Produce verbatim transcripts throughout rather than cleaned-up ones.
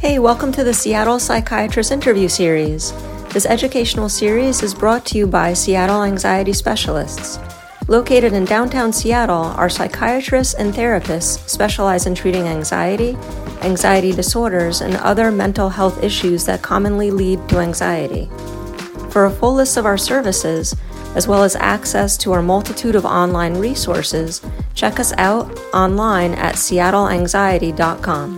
Hey, welcome to the Seattle Psychiatrist Interview Series. This educational series is brought to you by Seattle Anxiety Specialists. Located in downtown Seattle, our psychiatrists and therapists specialize in treating anxiety, anxiety disorders, and other mental health issues that commonly lead to anxiety. For a full list of our services, as well as access to our multitude of online resources, check us out online at seattle anxiety dot com.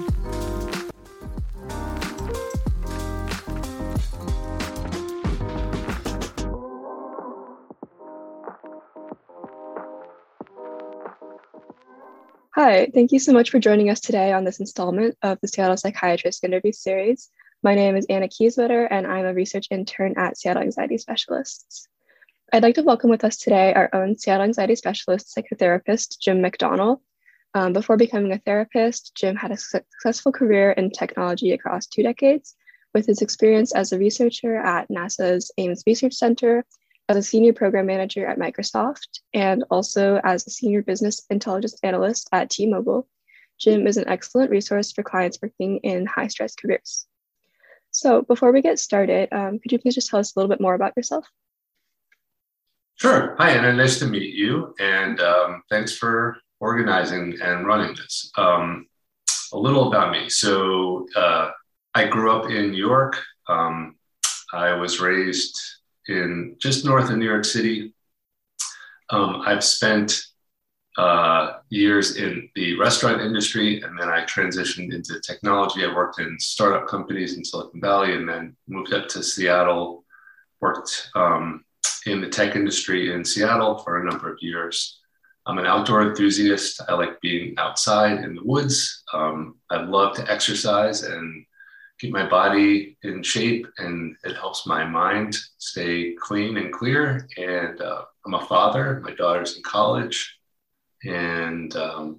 Hi, thank you so much for joining us today on this installment of the Seattle Psychiatrist Interview Series. My name is Anna Kieswetter, and I'm a research intern at Seattle Anxiety Specialists. I'd like to welcome with us today our own Seattle Anxiety Specialist psychotherapist, Jim McDonnell. Um, before becoming a therapist, Jim had a successful career in technology across two decades, with his experience as a researcher at NASA's Ames Research Center, as a senior program manager at Microsoft, and also as a senior business intelligence analyst at T-Mobile. Jim is an excellent resource for clients working in high-stress careers. So before we get started, um, could you please just tell us a little bit more about yourself? Sure. Hi, Anna. Nice to meet you. And um, thanks for organizing and running this. Um, a little about me. So uh, I grew up in New York. Um, I was raised in just north of New York City. Um, I've spent uh, years in the restaurant industry, and then I transitioned into technology. I worked in startup companies in Silicon Valley, and then moved up to Seattle, worked um, in the tech industry in Seattle for a number of years. I'm an outdoor enthusiast. I like being outside in the woods. Um, I love to exercise and keep my body in shape, and it helps my mind stay clean and clear. And uh, I'm a father. My daughter's in college, and um,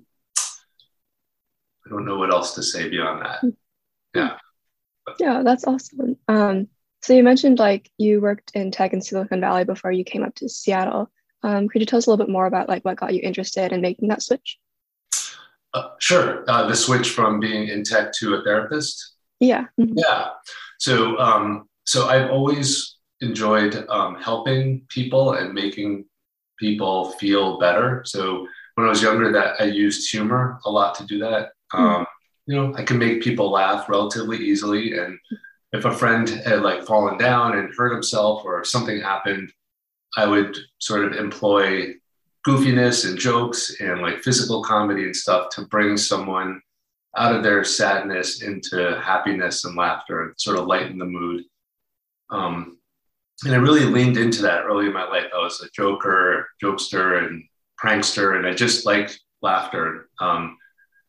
I don't know what else to say beyond that. Yeah. Yeah, that's awesome. Um, so you mentioned like you worked in tech in Silicon Valley before you came up to Seattle. Um, could you tell us a little bit more about like what got you interested in making that switch? Uh, sure. Uh, the switch from being in tech to a therapist. Yeah. Mm-hmm. Yeah. So, um, so I've always enjoyed um, helping people and making people feel better. So when I was younger, that I used humor a lot to do that. Um, mm-hmm. You know, I can make people laugh relatively easily. And if a friend had like fallen down and hurt himself or something happened, I would sort of employ goofiness and jokes and like physical comedy and stuff to bring someone out of their sadness into happiness and laughter and sort of lighten the mood. Um, and I really leaned into that early in my life. I was a joker, jokester, and prankster, and I just liked laughter. Um,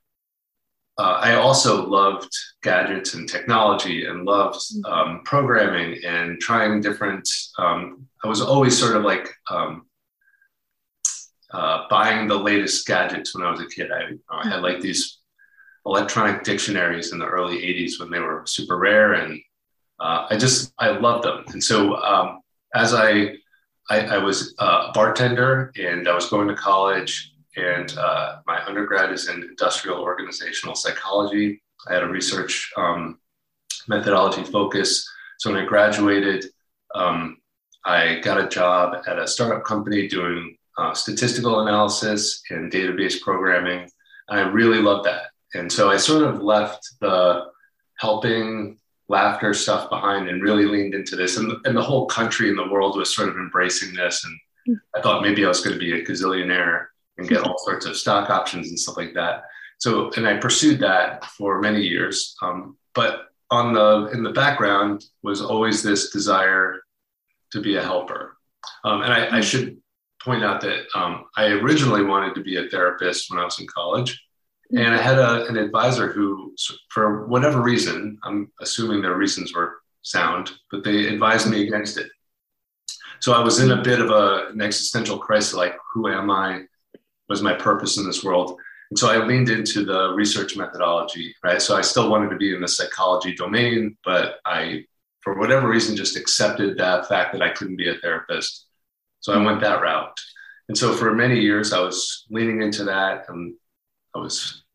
uh, I also loved gadgets and technology and loved um, programming and trying different, um, I was always sort of like um, uh, buying the latest gadgets when I was a kid. I, I had like these electronic dictionaries in the early eighties when they were super rare. And uh, I just, I loved them. And so um, as I, I, I was a bartender and I was going to college, and uh, my undergrad is in industrial organizational psychology. I had a research um, methodology focus. So when I graduated, um, I got a job at a startup company doing uh, statistical analysis and database programming. I really loved that. And so I sort of left the helping laughter stuff behind and really leaned into this. And, and the whole country and the world was sort of embracing this. And I thought maybe I was going to be a gazillionaire and get all sorts of stock options and stuff like that. So, and I pursued that for many years. Um, but on the, in the background was always this desire to be a helper. Um, and I, I should point out that um, I originally wanted to be a therapist when I was in college. And I had a, an advisor who, for whatever reason, I'm assuming their reasons were sound, but they advised me against it. So I was in a bit of a, an existential crisis, like, who am I? Was my purpose in this world? And so I leaned into the research methodology, right? So I still wanted to be in the psychology domain, but I, for whatever reason, just accepted that fact that I couldn't be a therapist. So I went that route. And so for many years, I was leaning into that, and I was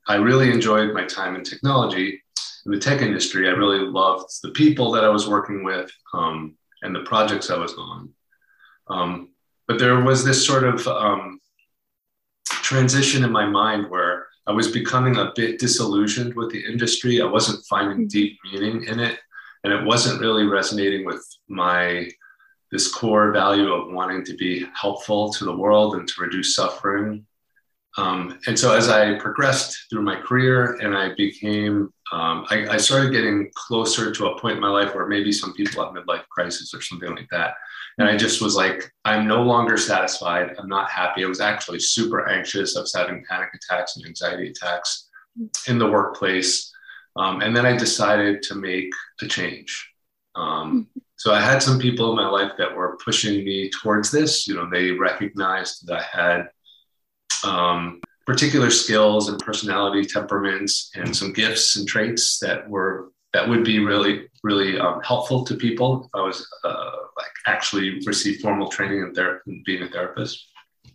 I really enjoyed my time in technology, in the tech industry. I really loved the people that I was working with um, and the projects I was on. Um, but there was this sort of um, transition in my mind where I was becoming a bit disillusioned with the industry. I wasn't finding deep meaning in it, and it wasn't really resonating with my this core value of wanting to be helpful to the world and to reduce suffering. Um, and so as I progressed through my career and I became, um, I, I started getting closer to a point in my life where maybe some people have midlife crisis or something like that. And I just was like, I'm no longer satisfied. I'm not happy. I was actually super anxious. I was having panic attacks and anxiety attacks in the workplace. Um, and then I decided to make a change. Um, so I had some people in my life that were pushing me towards this. You know, they recognized that I had um, particular skills and personality temperaments and some gifts and traits that were that would be really, really um, helpful to people if I was uh, like actually receive formal training in, ther- in being a therapist.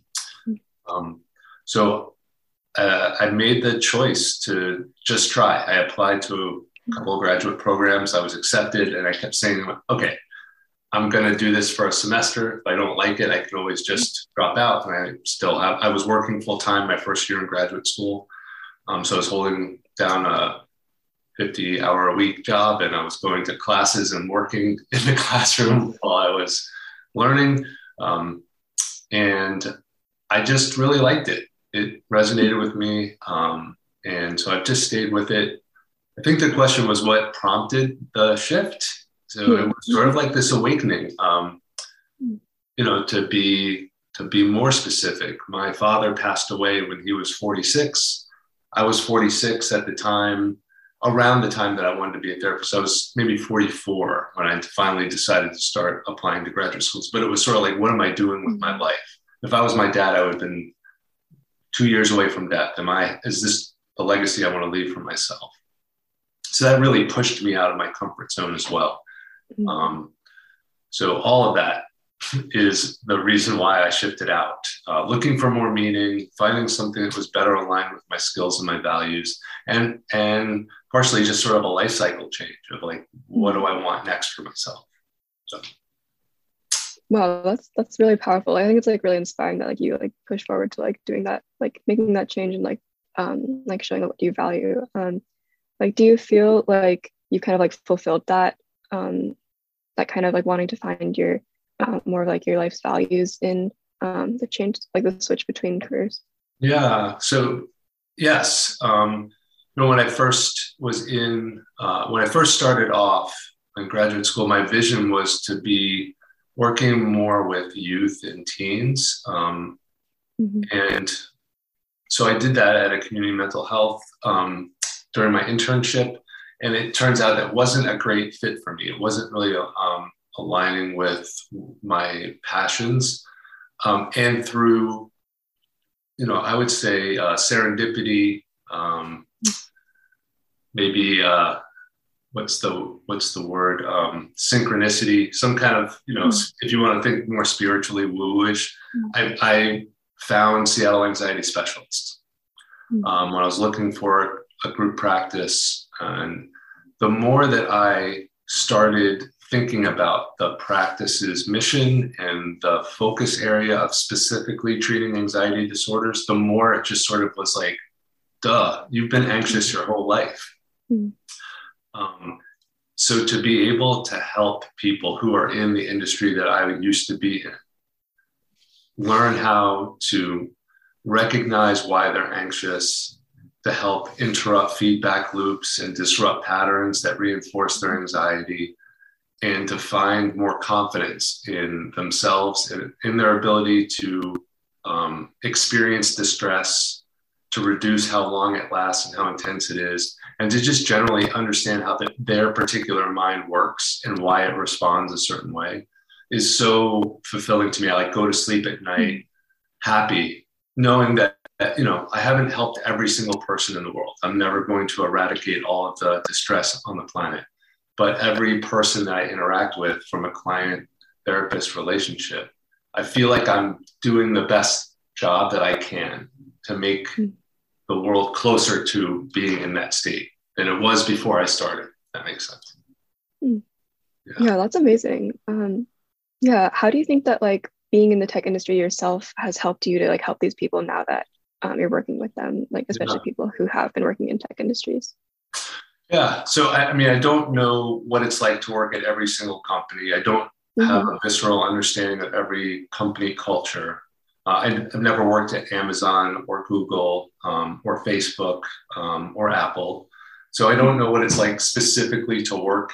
Um, so uh, I made the choice to just try. I applied to a couple of graduate programs. I was accepted, and I kept saying, okay, I'm going to do this for a semester. If I don't like it, I can always just drop out. And I still have, I was working full time my first year in graduate school. Um, so I was holding down a fifty hour a week job, and I was going to classes and working in the classroom while I was learning. Um, and I just really liked it. It resonated with me. Um, and so I've just stayed with it. I think the question was what prompted the shift. So it was sort of like this awakening, um, you know, to be, to be more specific. My father passed away when he was forty-six. I was forty-six at the time, around the time that I wanted to be a therapist. I was maybe forty-four when I finally decided to start applying to graduate schools. But it was sort of like, what am I doing with my life? If I was my dad, I would have been two years away from death. Am I, is this the legacy I want to leave for myself? So that really pushed me out of my comfort zone as well. Um, so all of that is the reason why I shifted out, uh, looking for more meaning, finding something that was better aligned with my skills and my values, and and partially just sort of a life cycle change of like, what do I want next for myself? So. Wow, that's that's really powerful. I think it's like really inspiring that like you like push forward to like doing that, like making that change and like um like showing what you value. Um, like, do you feel like you kind of like fulfilled that um that kind of like wanting to find your uh, more of like your life's values in um the change, like the switch between careers? Yeah. So yes, um, you know, when I first was in uh, when I first started off in graduate school, my vision was to be working more with youth and teens. Um, mm-hmm. And so I did that at a community mental health um, during my internship. And it turns out that wasn't a great fit for me. It wasn't really um, aligning with my passions. Um, and through, you know, I would say uh, serendipity, um, maybe, uh, what's the what's the word um synchronicity, some kind of, you know, mm-hmm. if you want to think more spiritually woo-ish, mm-hmm. I, I found Seattle Anxiety Specialists mm-hmm. um, when I was looking for a group practice. And the more that I started thinking about the practice's mission and the focus area of specifically treating anxiety disorders, the more it just sort of was like, duh, you've been anxious your whole life. Mm-hmm. Um, so to be able to help people who are in the industry that I used to be in, learn how to recognize why they're anxious, to help interrupt feedback loops and disrupt patterns that reinforce their anxiety, and to find more confidence in themselves and in their ability to um, experience distress, to reduce how long it lasts and how intense it is, and to just generally understand how the, their particular mind works and why it responds a certain way, is so fulfilling to me. I like go to sleep at night happy, knowing that, that, you know, I haven't helped every single person in the world. I'm never going to eradicate all of the distress on the planet. But every person that I interact with from a client-therapist relationship, I feel like I'm doing the best job that I can to make the world closer to being in that state than it was before I started. If that makes sense. Mm. Yeah. yeah, that's amazing. Um, yeah, how do you think that like being in the tech industry yourself has helped you to like help these people now that um, you're working with them, like especially yeah. people who have been working in tech industries? Yeah, so I, I mean, I don't know what it's like to work at every single company. I don't mm-hmm. have a visceral understanding of every company culture. Uh, I've never worked at Amazon or Google um, or Facebook um, or Apple. So I don't know what it's like specifically to work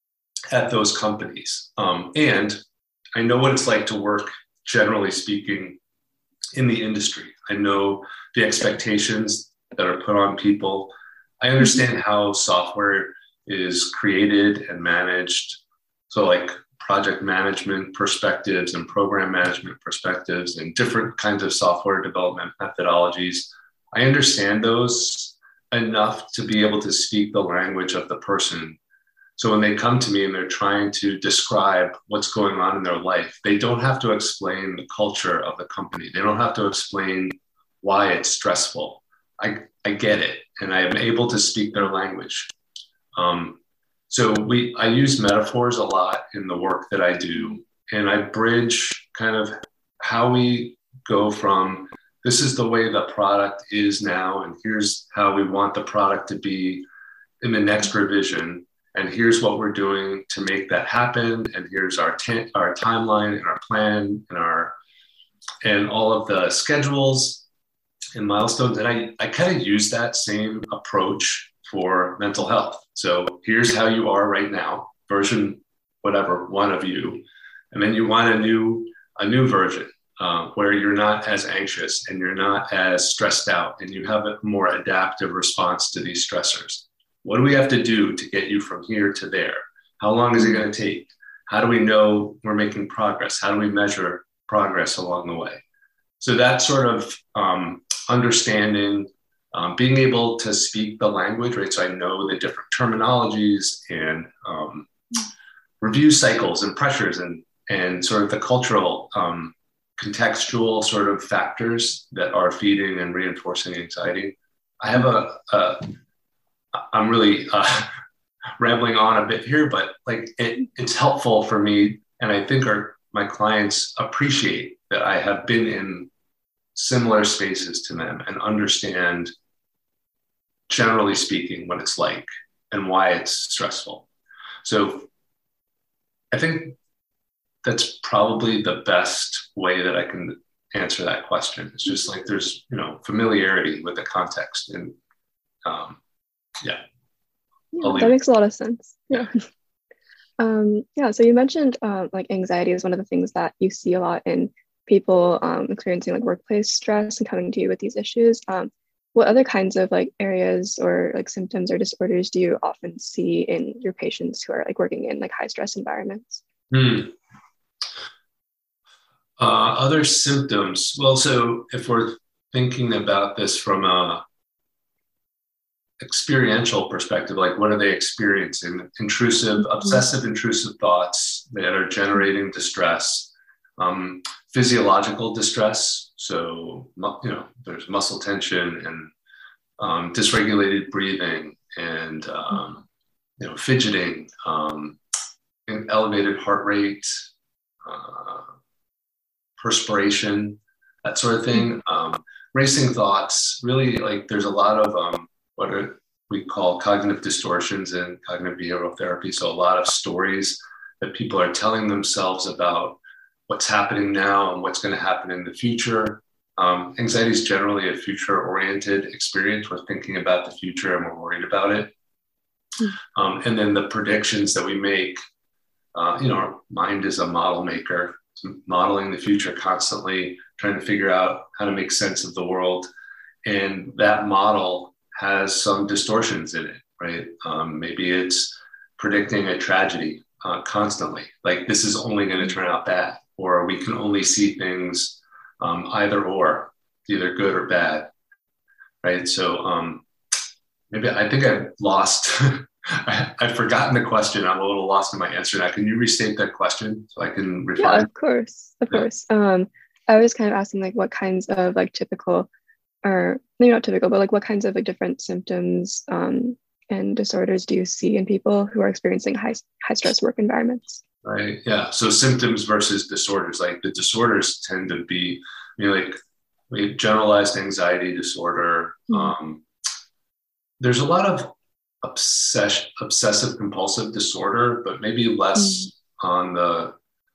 at those companies. Um, and I know what it's like to work, generally speaking, in the industry. I know the expectations that are put on people. I understand how software is created and managed. So like project management perspectives and program management perspectives and different kinds of software development methodologies. I understand those enough to be able to speak the language of the person. So when they come to me and they're trying to describe what's going on in their life, they don't have to explain the culture of the company. They don't have to explain why it's stressful. I, I get it, and I am able to speak their language. Um, so we, I use metaphors a lot in the work that I do, and I bridge kind of how we go from this is the way the product is now, and here's how we want the product to be in the next revision, and here's what we're doing to make that happen, and here's our t- our timeline and our plan and our and all of the schedules and milestones. And I, I kind of use that same approach for mental health. So here's how you are right now, version whatever one of you, and then you want a new a new version uh, where you're not as anxious and you're not as stressed out and you have a more adaptive response to these stressors. What do we have to do to get you from here to there? How long is it going to take? How do we know we're making progress? How do we measure progress along the way? So that sort of um, understanding, um, being able to speak the language, right? So I know the different terminologies and um, review cycles and pressures and, and sort of the cultural um, contextual sort of factors that are feeding and reinforcing anxiety. I have a, a I'm really uh, rambling on a bit here, but like it, it's helpful for me. And I think our, my clients appreciate that I have been in similar spaces to them and understand, generally speaking, what it's like and why it's stressful. So I think that's probably the best way that I can answer that question. It's just like there's, you know, familiarity with the context. And um, yeah. yeah that makes a lot of sense. Yeah. um, yeah. So you mentioned uh, like anxiety is one of the things that you see a lot in people um, experiencing like workplace stress and coming to you with these issues. Um, what other kinds of like areas or like symptoms or disorders do you often see in your patients who are like working in like high stress environments? Hmm. Uh, other symptoms. Well, so if we're thinking about this from a experiential perspective, like what are they experiencing? Intrusive, mm-hmm. obsessive intrusive thoughts that are generating distress, um, physiological distress. So, you know, there's muscle tension and um, dysregulated breathing and, um, you know, fidgeting, um, and elevated heart rate, uh, perspiration, that sort of thing. Um, racing thoughts, really like there's a lot of um, what are, we call cognitive distortions in cognitive behavioral therapy. So a lot of stories that people are telling themselves about what's happening now and what's going to happen in the future. Um, anxiety is generally a future-oriented experience. We're thinking about the future and we're worried about it. Mm-hmm. Um, and then the predictions that we make, uh, you know, our mind is a model maker, modeling the future constantly, trying to figure out how to make sense of the world. And that model has some distortions in it, right? Um, maybe it's predicting a tragedy uh, constantly, like this is only going to turn out bad, or we can only see things um, either or, either good or bad, right? So um, maybe I think I've lost, I, I've forgotten the question. I'm a little lost in my answer now. Can you restate that question so I can refine? Yeah, of course, of yeah. course. Um, I was kind of asking like what kinds of like typical or maybe not typical, but like what kinds of like different symptoms um, and disorders do you see in people who are experiencing high high stress work environments? Right. Yeah. So symptoms versus disorders. Like the disorders tend to be, you know, like we have generalized anxiety disorder. Mm-hmm. Um, there's a lot of obsess- obsessive compulsive disorder, but maybe less mm-hmm. on the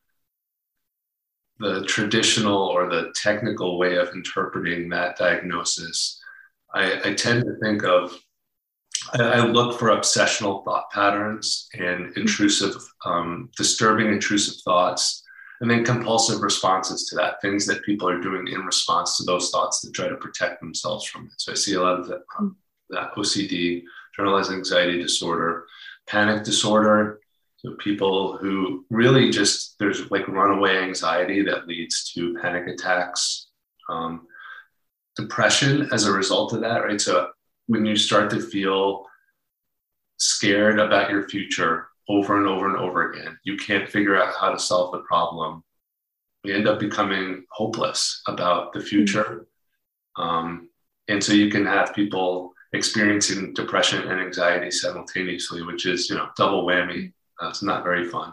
the traditional or the technical way of interpreting that diagnosis. I, I tend to think of, I, I look for obsessional thought patterns and intrusive, um, disturbing intrusive thoughts, and then compulsive responses to that, things that people are doing in response to those thoughts to try to protect themselves from it. So I see a lot of that, um, that O C D, generalized anxiety disorder, panic disorder. So people who really just, there's like runaway anxiety that leads to panic attacks, um, depression as a result of that, right? So when you start to feel scared about your future over and over and over again, you can't figure out how to solve the problem. You end up becoming hopeless about the future. Um, and so you can have people experiencing depression and anxiety simultaneously, which is, you know, double whammy. That's not very fun.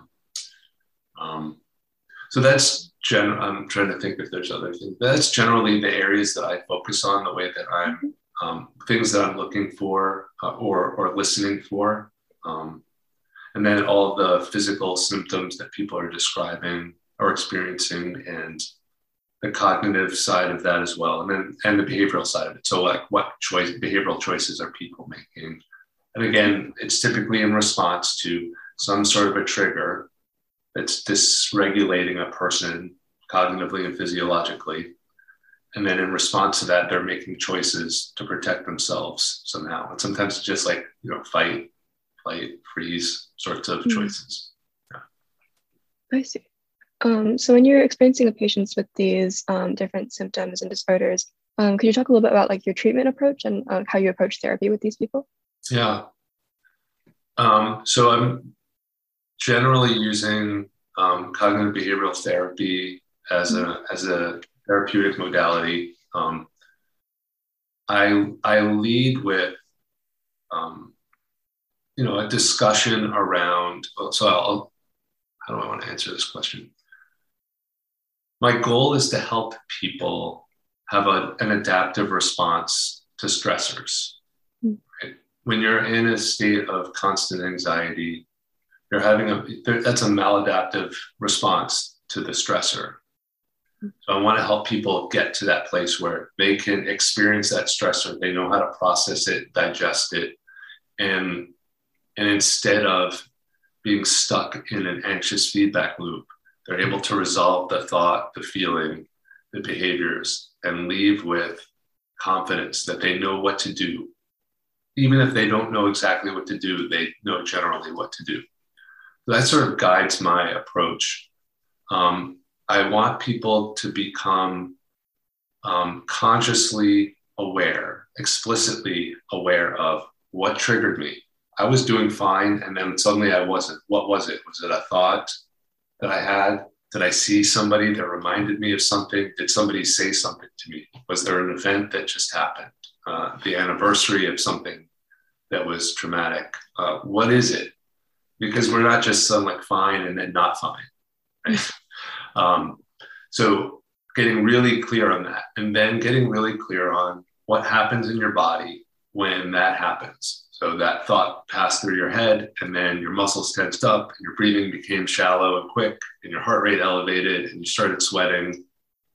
Um, so that's, gen- I'm trying to think if there's other things. That's generally the areas that I focus on, the way that I'm, um, things that I'm looking for uh, or, or listening for. Um, and then all of the physical symptoms that people are describing or experiencing, and the cognitive side of that as well. And then, and the behavioral side of it. So like what choice, behavioral choices are people making? And again, it's typically in response to some sort of a trigger that's dysregulating a person cognitively and physiologically. And then in response to that, they're making choices to protect themselves somehow. And sometimes it's just like, you know, fight, flight, freeze sorts of mm-hmm. choices. Yeah. I see. Um, so when you're experiencing the patients with these um, different symptoms and disorders, um, could you talk a little bit about like your treatment approach and uh, how you approach therapy with these people? Yeah. Um, so I'm generally using um, cognitive behavioral therapy as a as a therapeutic modality. Um, I I lead with um, you know a discussion around. So I'll, how do I want to answer this question? My goal is to help people have a, an adaptive response to stressors. Mm. Right? When you're in a state of constant anxiety, you're having a, that's a maladaptive response to the stressor. So I want to help people get to that place where they can experience that stressor. They know how to process it, digest it. And, and instead of being stuck in an anxious feedback loop, they're able to resolve the thought, the feeling, the behaviors, and leave with confidence that they know what to do. Even if they don't know exactly what to do, they know generally what to do. So that sort of guides my approach. Um, I want people to become um, consciously aware, explicitly aware of what triggered me. I was doing fine, and then suddenly I wasn't. What was it? Was it a thought that I had? Did I see somebody that reminded me of something? Did somebody say something to me? Was there an event that just happened? Uh, the anniversary of something that was traumatic? Uh, what is it? Because we're not just some like fine and then not fine, right? um, so getting really clear on that, and then getting really clear on what happens in your body when that happens. So that thought passed through your head, and then your muscles tensed up, and your breathing became shallow and quick, and your heart rate elevated, and you started sweating.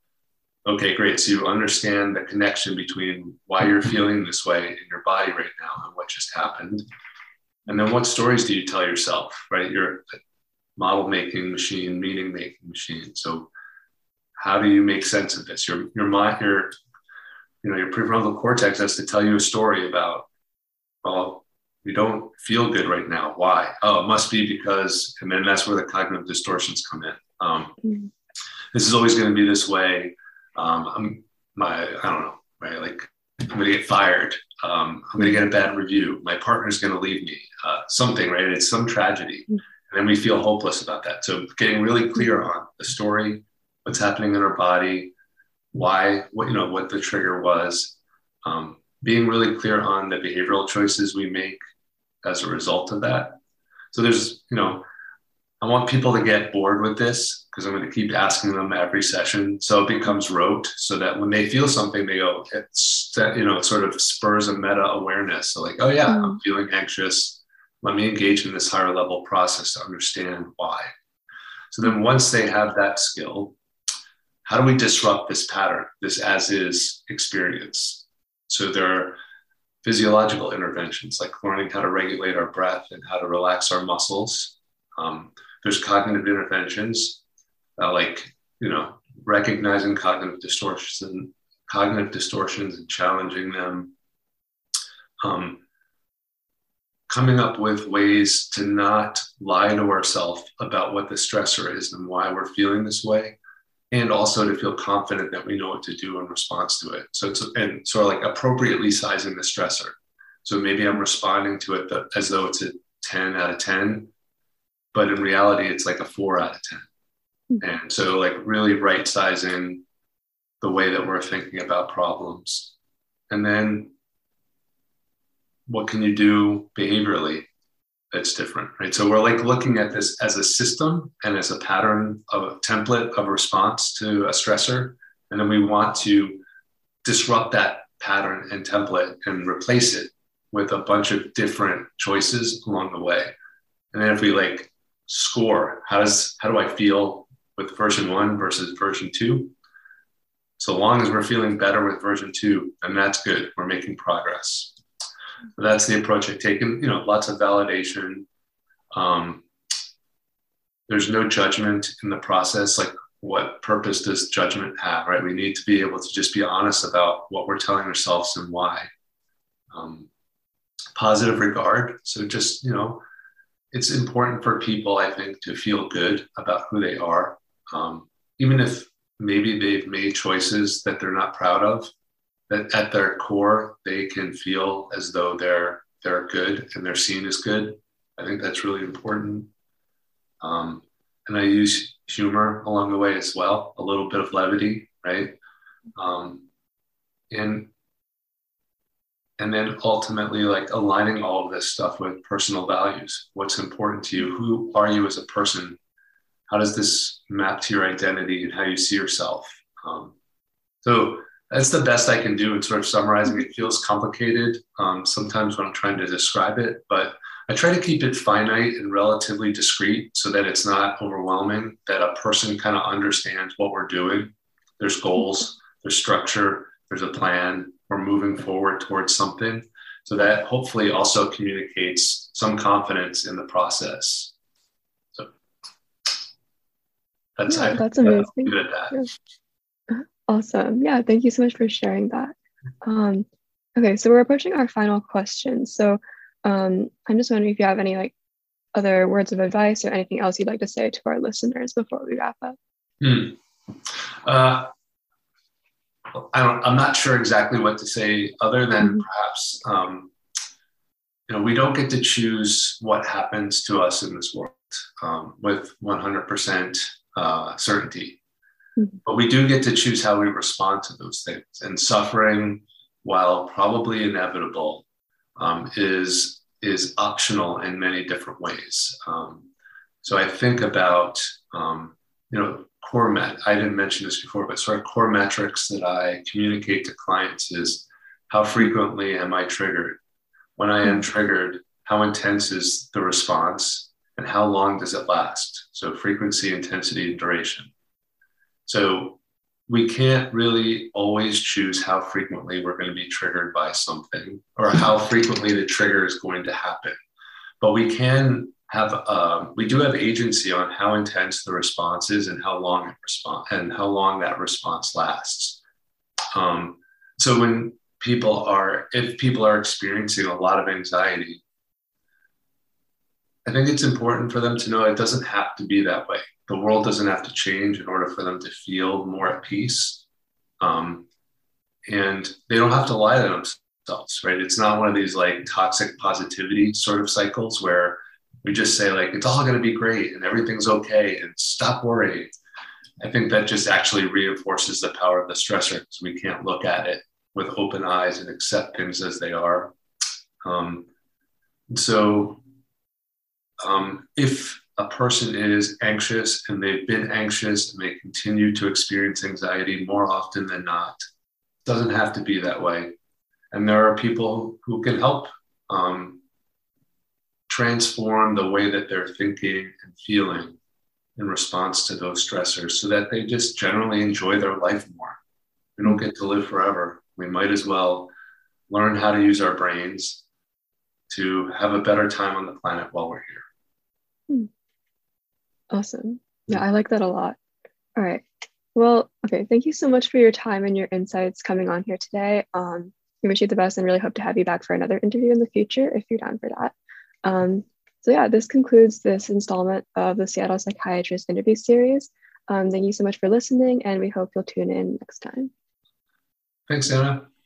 Okay, great. So you understand the connection between why you're feeling this way in your body right now and what just happened. And then what stories do you tell yourself, right? You're a model making machine, meaning making machine. So how do you make sense of this? Your, your mind, your, you know, your prefrontal cortex has to tell you a story about, well, you don't feel good right now. Why? Oh, it must be because, and then that's where the cognitive distortions come in. Um, mm-hmm. This is always going to be this way. Um, I'm my, I don't know, right? Like I'm going to get fired. Um, I'm going to get a bad review. My partner's going to leave me. Uh, something, right? It's some tragedy. Mm-hmm. And then we feel hopeless about that. So getting really clear on the story, what's happening in our body, why, what, you know, what the trigger was, Um, being really clear on the behavioral choices we make as a result of that. So there's, you know, I want people to get bored with this because I'm going to keep asking them every session. So it becomes rote so that when they feel something, they go, it's, you know, it sort of spurs a meta awareness. So like, oh yeah, mm. I'm feeling anxious. Let me engage in this higher level process to understand why. So then once they have that skill, how do we disrupt this pattern, this as is experience? So there are physiological interventions like learning how to regulate our breath and how to relax our muscles. Um, there's cognitive interventions uh, like, you know, recognizing cognitive distortions and cognitive distortions and challenging them. Um, coming up with ways to not lie to ourselves about what the stressor is and why we're feeling this way, and also to feel confident that we know what to do in response to it. So it's and sort of like appropriately sizing the stressor. So maybe I'm responding to it as though it's a ten out of ten, but in reality, it's like a four out of ten. Mm-hmm. And so like really right sizing the way that we're thinking about problems. And then what can you do behaviorally that's different, right? So we're like looking at this as a system and as a pattern of a template of response to a stressor. And then we want to disrupt that pattern and template and replace it with a bunch of different choices along the way. And then if we like score, how does, how do I feel with version one versus version two? So long as we're feeling better with version two, and that's good, we're making progress. So that's the approach I've taken, you know, lots of validation. Um, there's no judgment in the process. Like what purpose does judgment have, right? We need to be able to just be honest about what we're telling ourselves and why. Um, positive regard. So just, you know, it's important for people, I think, to feel good about who they are. Um, even if maybe they've made choices that they're not proud of, that at their core, they can feel as though they're they're good and they're seen as good. I think that's really important. Um, and I use humor along the way as well, a little bit of levity, right? Um, and and then ultimately, like aligning all of this stuff with personal values. What's important to you? Who are you as a person? How does this map to your identity and how you see yourself? Um, so that's the best I can do in sort of summarizing. It feels complicated um, sometimes when I'm trying to describe it, but I try to keep it finite and relatively discrete so that it's not overwhelming, that a person kind of understands what we're doing. There's goals, there's structure, there's a plan, we're moving forward towards something. So that hopefully also communicates some confidence in the process. So that's, yeah, I, that's amazing. Leave it at that. Yeah. Awesome. Yeah, thank you so much for sharing that. Um, okay, so we're approaching our final question. So um, I'm just wondering if you have any like other words of advice or anything else you'd like to say to our listeners before we wrap up. Hmm. Uh, I don't, I'm not sure exactly what to say other than mm-hmm. perhaps, um, you know, we don't get to choose what happens to us in this world um, with one hundred percent uh, certainty. But we do get to choose how we respond to those things. And suffering, while probably inevitable, um, is, is optional in many different ways. Um, so I think about, um, you know, core met, I didn't mention this before, but sort of core metrics that I communicate to clients is how frequently am I triggered? When I am triggered, how intense is the response and how long does it last? So frequency, intensity, and duration. So we can't really always choose how frequently we're going to be triggered by something or how frequently the trigger is going to happen. But we can have, um, we do have agency on how intense the response is and how long it respond and how long that response lasts. Um, so when people are, if people are experiencing a lot of anxiety, I think it's important for them to know it doesn't have to be that way. The world doesn't have to change in order for them to feel more at peace. Um, and they don't have to lie to themselves, right? It's not one of these like toxic positivity sort of cycles where we just say like, it's all going to be great and everything's okay and stop worrying. I think that just actually reinforces the power of the stressor because we can't look at it with open eyes and accept things as they are. Um, so um, if a person is anxious and they've been anxious and they continue to experience anxiety more often than not, it doesn't have to be that way. And there are people who can help um, transform the way that they're thinking and feeling in response to those stressors so that they just generally enjoy their life more. We don't get to live forever. We might as well learn how to use our brains to have a better time on the planet while we're here. Hmm. Awesome. Yeah, I like that a lot. All right. Well, okay. Thank you so much for your time and your insights coming on here today. Um, we wish you the best and really hope to have you back for another interview in the future if you're down for that. Um, so yeah, this concludes this installment of the Seattle Psychiatrist interview series. Um, thank you so much for listening, and we hope you'll tune in next time. Thanks, Anna.